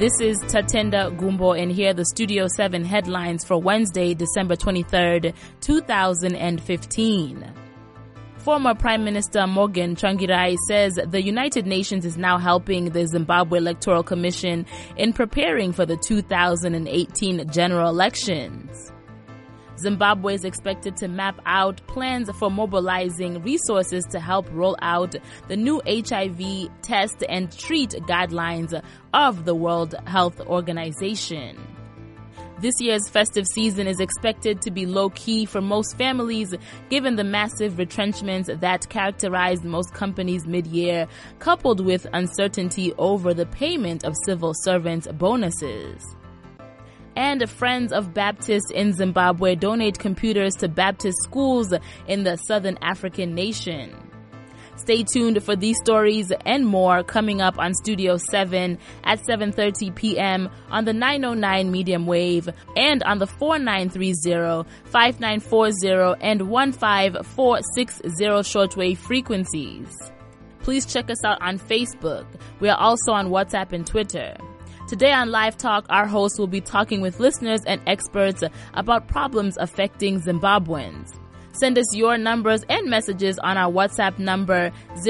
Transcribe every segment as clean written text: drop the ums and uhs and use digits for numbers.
This is Tatenda Gumbo, and here are the Studio 7 headlines for Wednesday, December 23rd, 2015. Former Prime Minister Morgan Tsvangirai says the United Nations is now helping the Zimbabwe Electoral Commission in preparing for the 2018 general elections. Zimbabwe is expected to map out plans for mobilizing resources to help roll out the new HIV test and treat guidelines of the World Health Organization. This year's festive season is expected to be low-key for most families, given the massive retrenchments that characterized most companies mid-year, coupled with uncertainty over the payment of civil servants' bonuses. And Friends of Baptists in Zimbabwe donate computers to Baptist schools in the Southern African nation. Stay tuned for these stories and more coming up on Studio 7 at 7:30 p.m. on the 909 medium wave and on the 4930, 5940, and 15460 shortwave frequencies. Please check us out on Facebook. We are also on WhatsApp and Twitter. Today on Live Talk, our host will be talking with listeners and experts about problems affecting Zimbabweans. Send us your numbers and messages on our WhatsApp number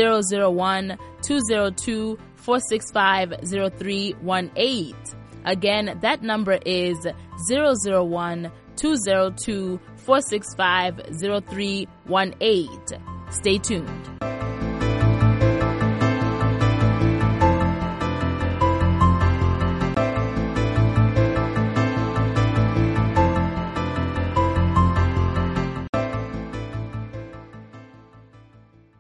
001-202-465-0318. Again, that number is 001-202-465-0318. Stay tuned.